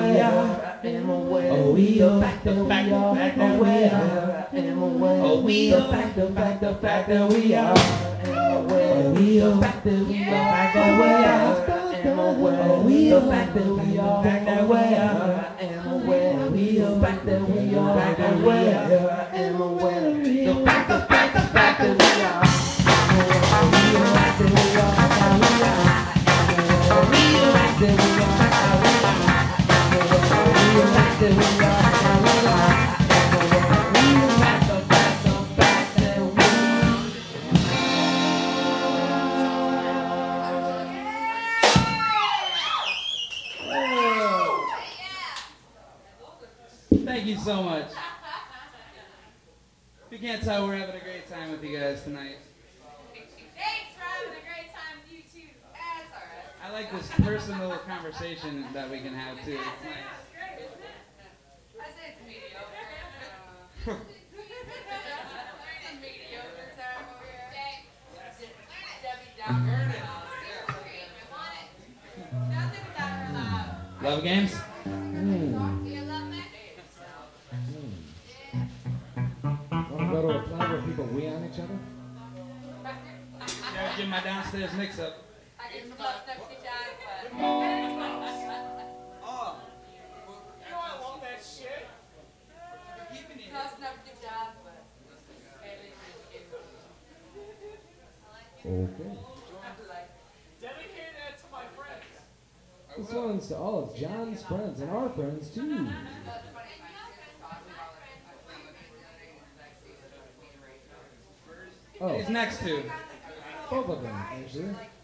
aware, am aware. Oh, we are back, the fact that we are, am aware. Oh, we are back, the fact that we are, am aware. Oh, we are back, the fact that we are, am aware. Oh, we are back, the fact that we are, am aware. We are back, the fact that we are, am aware. The fact that we are. We are back, the we are. Thank you so much. If you can't tell, we're having a great time with you guys tonight. Thanks for having a great time with you too. That's all right. I like this personal conversation that we can have too. It's nice. It's great, isn't it? I say it's mediocre. It's a mediocre time over here. Debbie Downer. Nothing without her loud. Love games? Do you love me? Want to go to a club where people wee on each other? Gotta get my downstairs mix up. I get some love stuff to die, but. Oh, you know I want that shit. Keeping it. Close enough to job, but. Okay. Dedicate that to my friends. This one's to all of John's friends and our friends too. Oh, He's next to. both of them, actually.